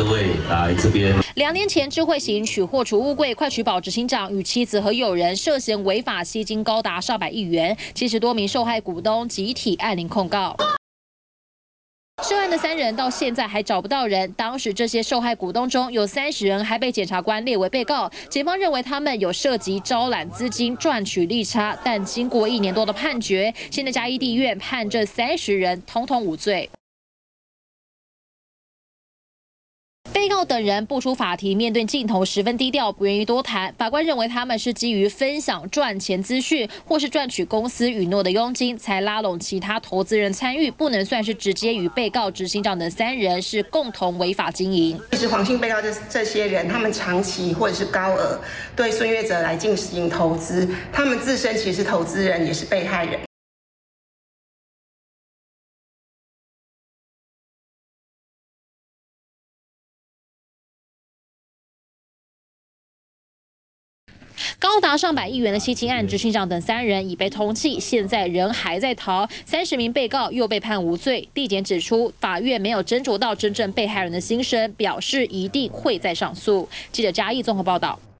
各位来这边。 2年前，智慧型取货储物柜快取宝执行长与妻子和友人涉嫌违法吸金高达上百亿元，70多名受害股东集体按铃控告。 涉案的3人到现在还找不到人。当时这些受害股东中有30人还被检察官列为被告，检方认为他们有涉及招揽资金赚取利差，但经过1年多的判决，现在嘉义地院判这30人统统无罪。 被告等人不出法庭，面对镜头十分低调，不愿意多谈。法官认为他们是基于分享赚钱资讯，或是赚取公司允诺的佣金，才拉拢其他投资人参与，不能算是直接与被告执行长等3人是共同违法经营。 其实黄姓被告这些人，他们长期或者是高额对孙悦哲来进行投资，他们自身其实是投资人，也是被害人。 高达上百亿元的吸金案，执行长等3人已被通缉，现在人还在逃。30名被告又被判无罪。地检指出，法院没有斟酌到真正被害人的心声，表示一定会再上诉。记者嘉义综合报道。